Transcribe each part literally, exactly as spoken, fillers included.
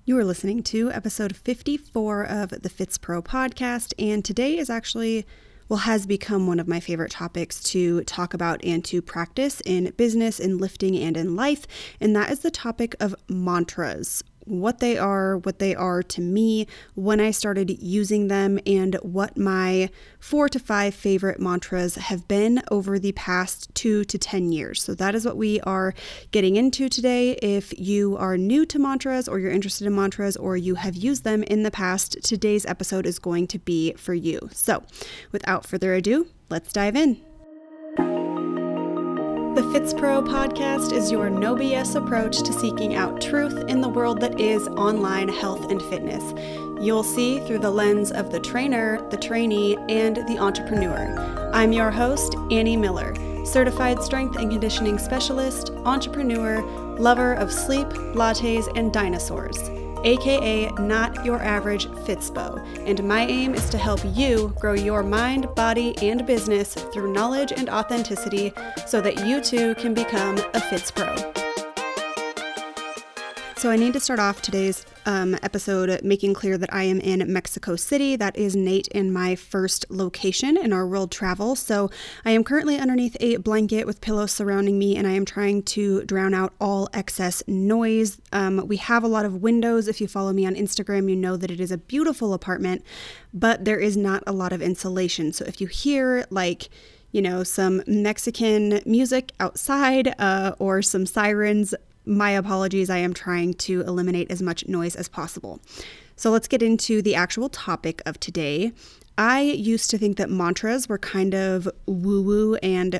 You are listening to episode fifty-four of the Fits Pro podcast, and today is actually, well, has become one of my favorite topics to talk about and to practice in business, in lifting, and in life, and that is the topic of mantras. What they are, what they are to me, when I started using them, and what my four to five favorite mantras have been over the past two to ten years. So that is what we are getting into today. If you are new to mantras, or you're interested in mantras, or you have used them in the past, today's episode is going to be for you. So without further ado, let's dive in. The Fits Pro podcast is your no B S approach to seeking out truth in the world that is online health and fitness. You'll see through the lens of the trainer, the trainee, and the entrepreneur. I'm your host, Annie Miller, certified strength and conditioning specialist, entrepreneur, lover of sleep, lattes, and dinosaurs, aka not your average Fitspo, and my aim is to help you grow your mind, body, and business through knowledge and authenticity so that you too can become a Fits Pro. So I need to start off today's um, episode making clear that I am in Mexico City. That is Nate and my first location in our world travel. So I am currently underneath a blanket with pillows surrounding me, and I am trying to drown out all excess noise. Um, we have a lot of windows. If you follow me on Instagram, you know that it is a beautiful apartment, but there is not a lot of insulation. So if you hear like you know, some Mexican music outside uh, or some sirens, my apologies. I am trying to eliminate as much noise as possible. So let's get into the actual topic of today. I used to think that mantras were kind of woo-woo and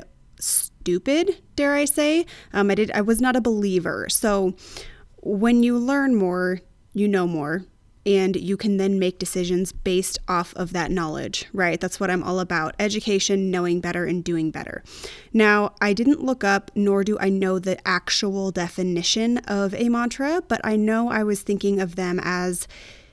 stupid, dare I say. Um, I did. I was not a believer. So when you learn more, you know more. And you can then make decisions based off of that knowledge, right? That's what I'm all about. Education, knowing better, and doing better. Now, I didn't look up, nor do I know the actual definition of a mantra, but I know I was thinking of them as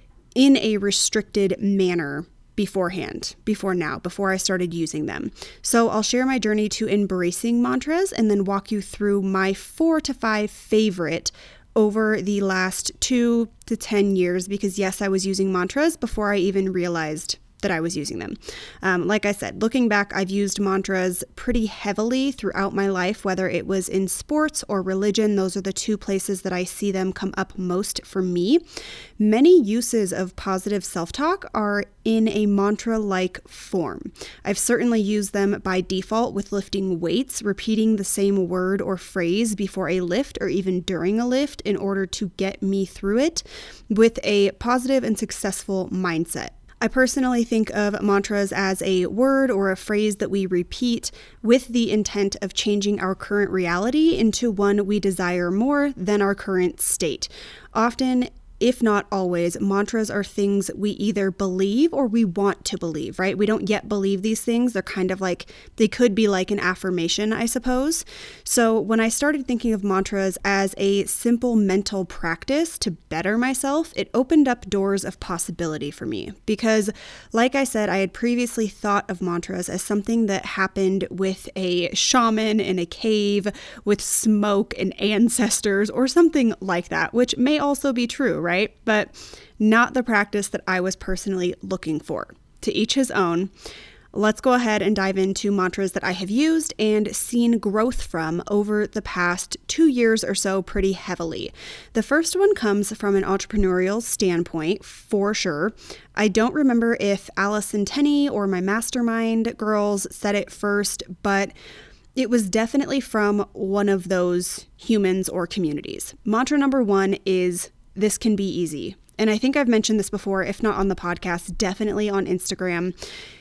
in a restricted manner beforehand, before now, before I started using them. So I'll share my journey to embracing mantras and then walk you through my four to five favorite over the last two to ten years, because yes, I was using mantras before I even realized that I was using them. Um, like I said, looking back, I've used mantras pretty heavily throughout my life, whether it was in sports or religion. Those are the two places that I see them come up most for me. Many uses of positive self-talk are in a mantra-like form. I've certainly used them by default with lifting weights, repeating the same word or phrase before a lift or even during a lift in order to get me through it with a positive and successful mindset. I personally think of mantras as a word or a phrase that we repeat with the intent of changing our current reality into one we desire more than our current state. Often, if not always, mantras are things we either believe or we want to believe, right? We don't yet believe these things. They're kind of like, they could be like an affirmation, I suppose. So when I started thinking of mantras as a simple mental practice to better myself, it opened up doors of possibility for me. Because like I said, I had previously thought of mantras as something that happened with a shaman in a cave with smoke and ancestors or something like that, which may also be true, right? Right? But not the practice that I was personally looking for. To each his own. Let's go ahead and dive into mantras that I have used and seen growth from over the past two years or so pretty heavily. The first one comes from an entrepreneurial standpoint, for sure. I don't remember if Allison Tenney or my mastermind girls said it first, but it was definitely from one of those humans or communities. Mantra number one is, "This can be easy." And I think I've mentioned this before, if not on the podcast, definitely on Instagram.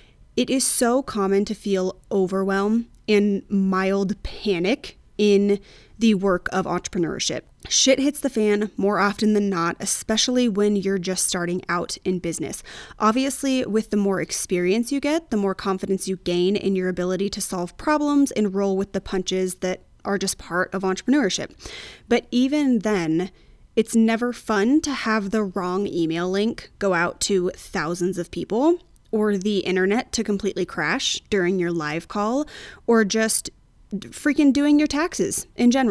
It is so common to feel overwhelm and mild panic in the work of entrepreneurship. Shit hits the fan more often than not, especially when you're just starting out in business. Obviously, with the more experience you get, the more confidence you gain in your ability to solve problems and roll with the punches that are just part of entrepreneurship. But even then, it's never fun to have the wrong email link go out to thousands of people, or the internet to completely crash during your live call, or just freaking doing your taxes in general.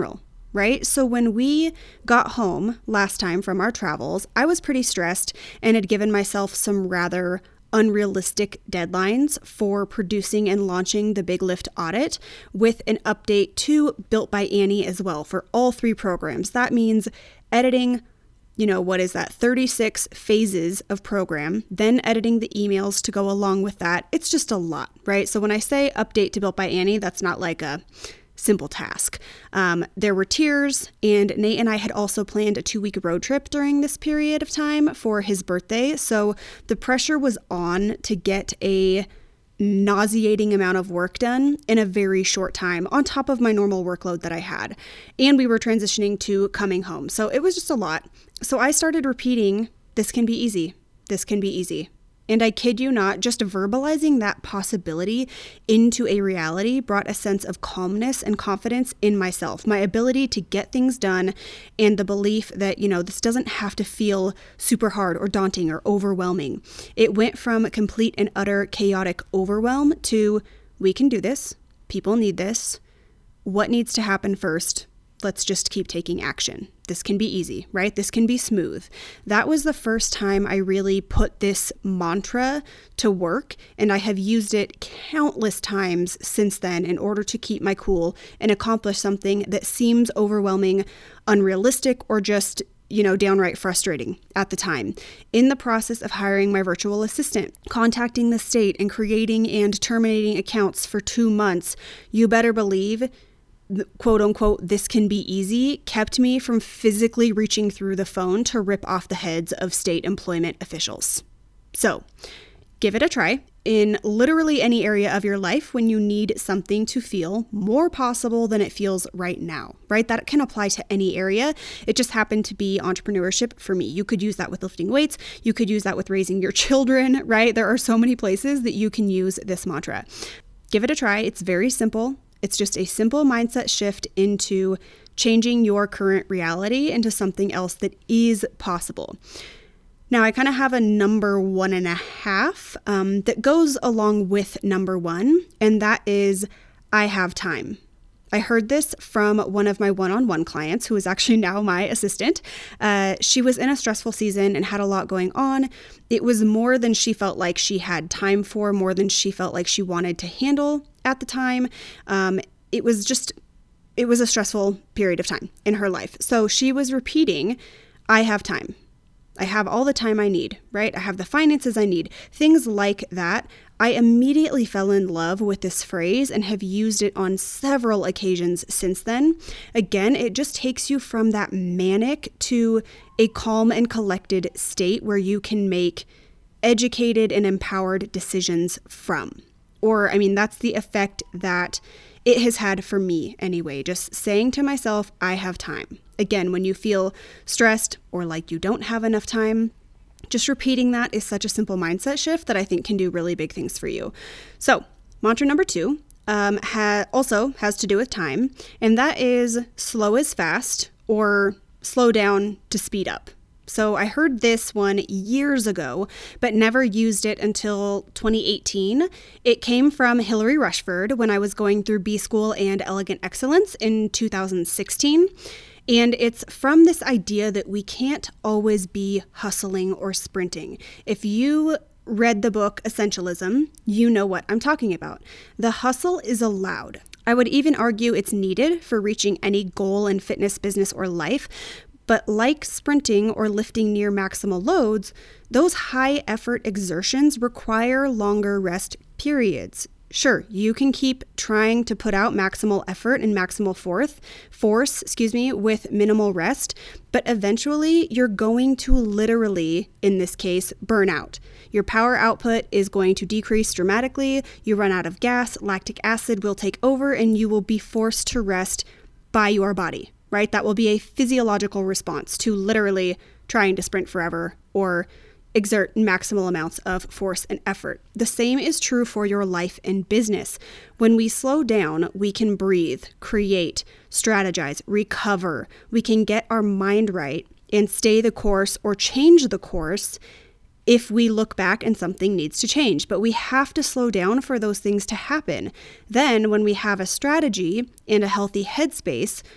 right? So when we got home last time from our travels, I was pretty stressed and had given myself some rather unrealistic deadlines for producing and launching the Big Lift audit with an update to Built by Annie as well for all three programs. That means editing, you know, what is that, thirty-six phases of program, then editing the emails to go along with that. It's just a lot, right? So when I say update to Built by Annie, that's not like a simple task. Um, there were tiers, and Nate and I had also planned a two-week road trip during this period of time for his birthday. So the pressure was on to get a nauseating amount of work done in a very short time on top of my normal workload that I had. And we were transitioning to coming home. So it was just a lot. So I started repeating, this can be easy. This can be easy. And I kid you not, just verbalizing that possibility into a reality brought a sense of calmness and confidence in myself, my ability to get things done, and the belief that, you know, this doesn't have to feel super hard or daunting or overwhelming. It went from complete and utter chaotic overwhelm to, we can do this, people need this, what needs to happen first? Let's just keep taking action. This can be easy, right? This can be smooth. That was the first time I really put this mantra to work, and I have used it countless times since then in order to keep my cool and accomplish something that seems overwhelming, unrealistic, or just, you know, downright frustrating at the time. In the process of hiring my virtual assistant, contacting the state, and creating and terminating accounts for two months, you better believe quote unquote, this can be easy, kept me from physically reaching through the phone to rip off the heads of state employment officials. So give it a try in literally any area of your life when you need something to feel more possible than it feels right now, right? That can apply to any area. It just happened to be entrepreneurship for me. You could use that with lifting weights. You could use that with raising your children, right? There are so many places that you can use this mantra. Give it a try. It's very simple. It's just a simple mindset shift into changing your current reality into something else that is possible. Now, I kind of have a number one and a half um, that goes along with number one, and that is I have time. I heard this from one of my one-on-one clients, who is actually now my assistant. Uh, she was in a stressful season and had a lot going on. It was more than she felt like she had time for, more than she felt like she wanted to handle at the time. Um, it was just, it was a stressful period of time in her life. So she was repeating, I have time. I have all the time I need, right? I have the finances I need, things like that. I immediately fell in love with this phrase and have used it on several occasions since then. Again, it just takes you from that manic to a calm and collected state where you can make educated and empowered decisions from. Or, I mean, that's the effect that it has had for me anyway, just saying to myself, I have time. Again, when you feel stressed or like you don't have enough time, just repeating that is such a simple mindset shift that I think can do really big things for you. So, mantra number two um, ha- also has to do with time, and that is slow is fast, or slow down to speed up. So I heard this one years ago, but never used it until twenty eighteen. It came from Hillary Rushford when I was going through B School and Elegant Excellence in two thousand sixteen. And it's from this idea that we can't always be hustling or sprinting. If you read the book Essentialism, you know what I'm talking about. The hustle is allowed. I would even argue it's needed for reaching any goal in fitness, business, or life. But like sprinting or lifting near maximal loads, those high effort exertions require longer rest periods. Sure, you can keep trying to put out maximal effort and maximal force, force, excuse me, with minimal rest, but eventually you're going to literally, in this case, burn out. Your power output is going to decrease dramatically, you run out of gas, lactic acid will take over, and you will be forced to rest by your body, right? That will be a physiological response to literally trying to sprint forever or exert maximal amounts of force and effort. The same is true for your life and business. When we slow down, we can breathe, create, strategize, recover. We can get our mind right and stay the course or change the course if we look back and something needs to change. But we have to slow down for those things to happen. Then when we have a strategy and a healthy headspace,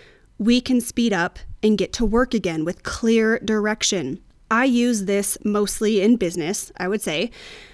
we can speed up and get to work again with clear direction. I use this mostly in business, I would say,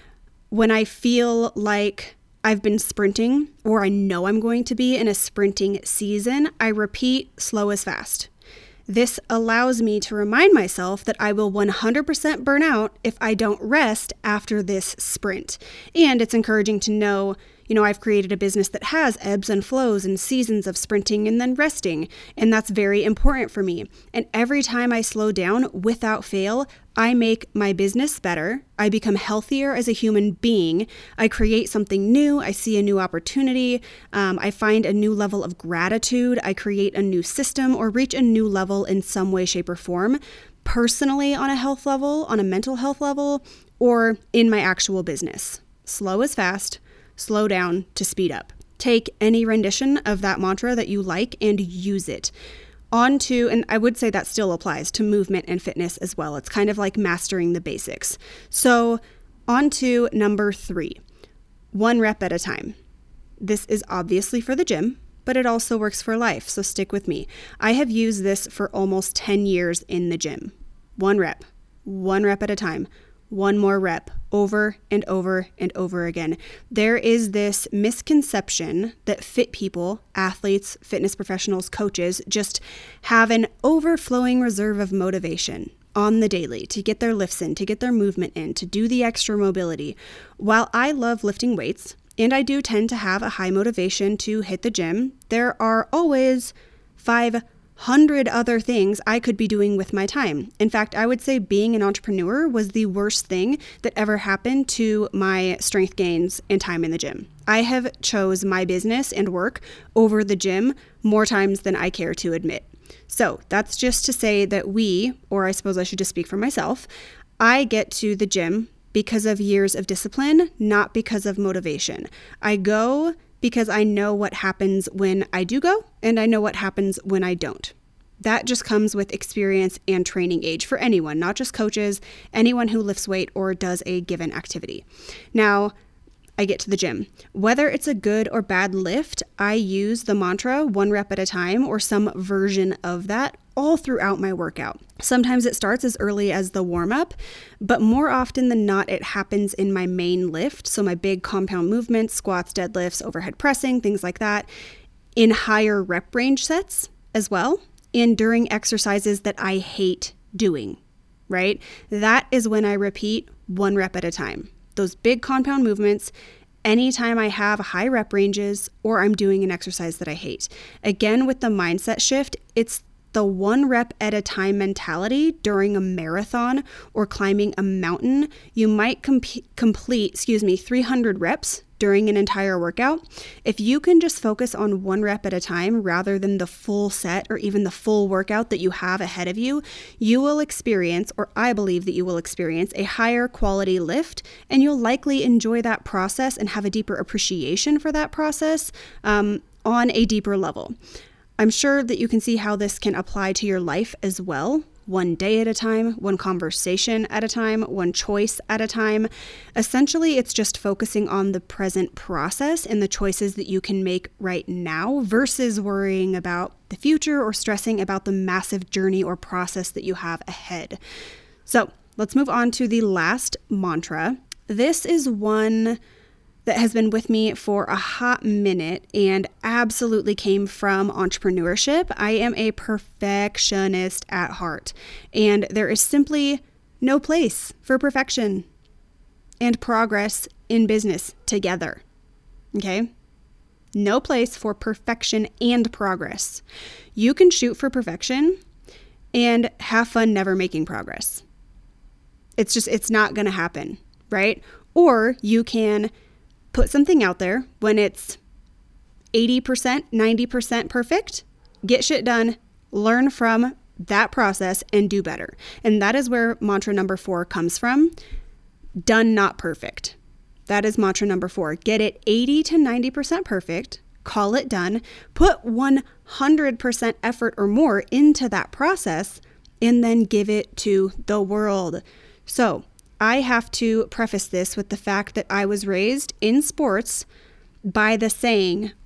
when I feel like I've been sprinting or I know I'm going to be in a sprinting season. I repeat, slow is fast. This allows me to remind myself that I will one hundred percent burn out if I don't rest after this sprint. And it's encouraging to know, you know, I've created a business that has ebbs and flows and seasons of sprinting and then resting, and that's very important for me. And every time I slow down without fail, I make my business better. I become healthier as a human being. I create something new. I see a new opportunity. Um, I find a new level of gratitude. I create a new system or reach a new level in some way, shape, or form, personally on a health level, on a mental health level, or in my actual business. Slow is fast. Slow down to speed up. Take any rendition of that mantra that you like and use it. On to, and I would say that still applies to movement and fitness as well. It's kind of like mastering the basics. So on to number three, one rep at a time. This is obviously for the gym, but it also works for life. So stick with me. I have used this for almost ten years in the gym. One rep, one rep at a time. One more rep, over and over and over again. There is this misconception that fit people, athletes, fitness professionals, coaches, just have an overflowing reserve of motivation on the daily to get their lifts in, to get their movement in, to do the extra mobility. While I love lifting weights, and I do tend to have a high motivation to hit the gym, there are always five hundred other things I could be doing with my time. In fact, I would say being an entrepreneur was the worst thing that ever happened to my strength gains and time in the gym. I have chose my business and work over the gym more times than I care to admit. So that's just to say that we, or I suppose I should just speak for myself, I get to the gym because of years of discipline, not because of motivation. I go because I know what happens when I do go, and I know what happens when I don't. That just comes with experience and training age for anyone, not just coaches, anyone who lifts weight or does a given activity. Now, I get to the gym. Whether it's a good or bad lift, I use the mantra one rep at a time or some version of that all throughout my workout. Sometimes it starts as early as the warm-up, but more often than not, it happens in my main lift. So my big compound movements, squats, deadlifts, overhead pressing, things like that, in higher rep range sets as well, and during exercises that I hate doing, right? That is when I repeat one rep at a time. Those big compound movements, anytime I have high rep ranges or I'm doing an exercise that I hate. Again, with the mindset shift, it's the one rep at a time mentality during a marathon or climbing a mountain. You might comp- complete, excuse me, three hundred reps during an entire workout. If you can just focus on one rep at a time rather than the full set or even the full workout that you have ahead of you, you will experience, or I believe that you will experience, a higher quality lift, and you'll likely enjoy that process and have a deeper appreciation for that process um, on a deeper level. I'm sure that you can see how this can apply to your life as well. One day at a time, one conversation at a time, one choice at a time. Essentially, it's just focusing on the present process and the choices that you can make right now versus worrying about the future or stressing about the massive journey or process that you have ahead. So let's move on to the last mantra. This is one that has been with me for a hot minute and absolutely came from entrepreneurship. I am a perfectionist at heart, and there is simply no place for perfection and progress in business together. Okay? No place for perfection and progress. You can shoot for perfection and have fun never making progress. It's just, it's not going to happen, right? Or you can put something out there when it's eighty percent, ninety percent perfect, get shit done, learn from that process, and do better. And that is where mantra number four comes from. Done, not perfect. That is mantra number four. Get it eighty to ninety percent perfect, call it done, put one hundred percent effort or more into that process, and then give it to the world. So I have to preface this with the fact that I was raised in sports by the saying,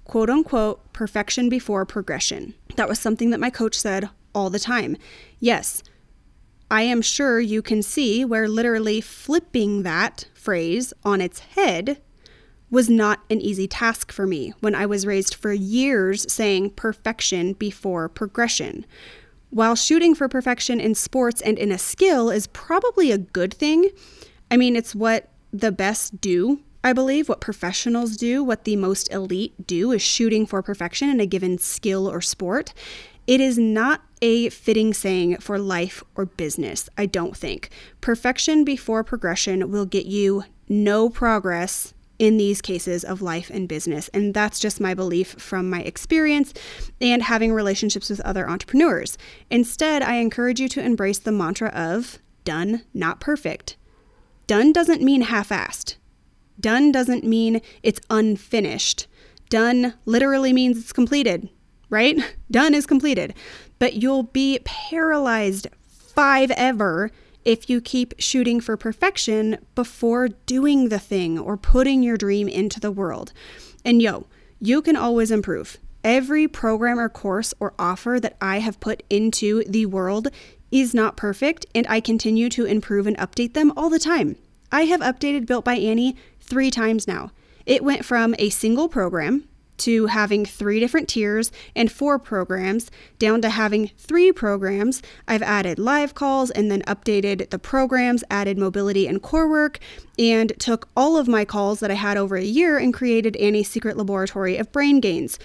quote unquote, perfection before progression. That was something that my coach said all the time. Yes, I am sure you can see where literally flipping that phrase on its head was not an easy task for me when I was raised for years saying perfection before progression. While shooting for perfection in sports and in a skill is probably a good thing, I mean, it's what the best do, I believe, what professionals do, what the most elite do is shooting for perfection in a given skill or sport. It is not a fitting saying for life or business, I don't think. Perfection before progression will get you no progress in these cases of life and business. And that's just my belief from my experience and having relationships with other entrepreneurs. Instead, I encourage you to embrace the mantra of done, not perfect. Done doesn't mean half-assed. Done doesn't mean it's unfinished. Done literally means it's completed, right? Done is completed. But you'll be paralyzed five ever if you keep shooting for perfection before doing the thing or putting your dream into the world. And yo, you can always improve. Every program or course or offer that I have put into the world is not perfect, and I continue to improve and update them all the time. I have updated Built by Annie three times now. It went from a single program to having three different tiers and four programs, down to having three programs. I've added live calls and then updated the programs, added mobility and core work, and took all of my calls that I had over a year and created Annie's Secret Laboratory of Brain Gains.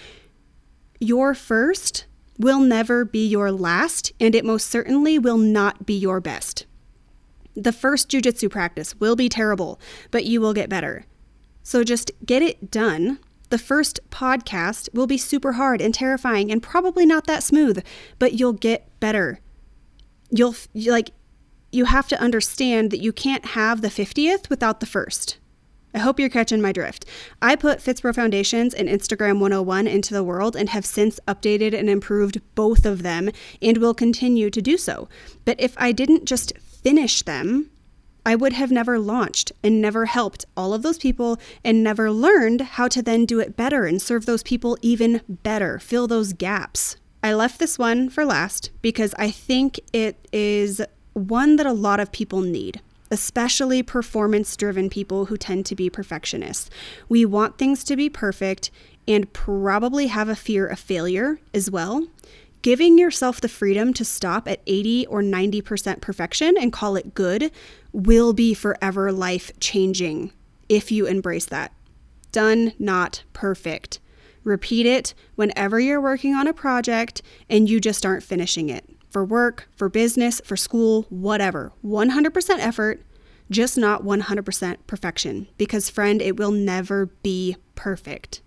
Your first will never be your last, and it most certainly will not be your best. The first jiu-jitsu practice will be terrible, but you will get better. So just get it done. The first podcast will be super hard and terrifying and probably not that smooth, but you'll get better. You'll, like, you have to understand that you can't have the fiftieth without the first. I hope you're catching my drift. I put Fitspro Foundations and Instagram one oh one into the world and have since updated and improved both of them and will continue to do so. But if I didn't just finish them, I would have never launched and never helped all of those people and never learned how to then do it better and serve those people even better, fill those gaps. I left this one for last because I think it is one that a lot of people need, especially performance-driven people who tend to be perfectionists. We want things to be perfect and probably have a fear of failure as well. Giving yourself the freedom to stop at eighty or ninety percent perfection and call it good will be forever life-changing if you embrace that. Done, not perfect. Repeat it whenever you're working on a project and you just aren't finishing it. For work, for business, for school, whatever. one hundred percent effort, just not one hundred percent perfection. Because friend, it will never be perfect.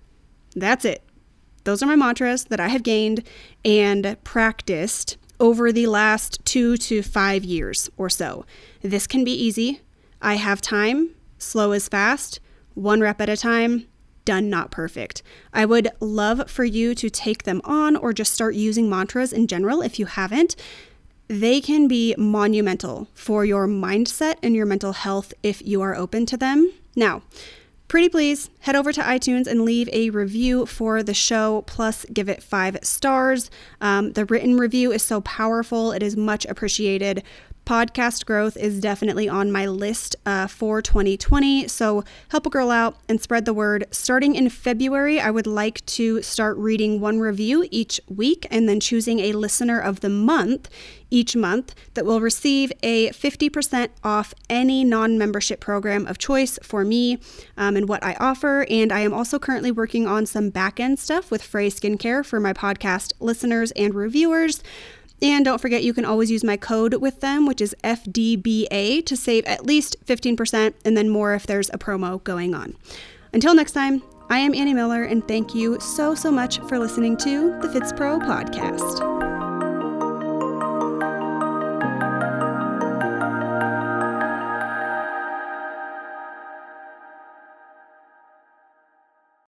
That's it. Those are my mantras that I have gained and practiced over the last two to five years or so. This can be easy. I have time. Slow is fast. One rep at a time. Done, not perfect. I would love for you to take them on or just start using mantras in general if you haven't. They can be monumental for your mindset and your mental health if you are open to them. Now, pretty please head over to iTunes and leave a review for the show, plus give it five stars. Um, the written review is so powerful. It is much appreciated. Podcast growth is definitely on my list uh, for twenty twenty, so help a girl out and spread the word. Starting in February, I would like to start reading one review each week and then choosing a listener of the month each month that will receive a fifty percent off any non-membership program of choice for me um, and what I offer. And I am also currently working on some back-end stuff with Frey Skincare for my podcast listeners and reviewers. And don't forget, you can always use my code with them, which is F D B A, to save at least fifteen percent and then more if there's a promo going on. Until next time, I am Annie Miller, and thank you so, so much for listening to the Fitspro Podcast.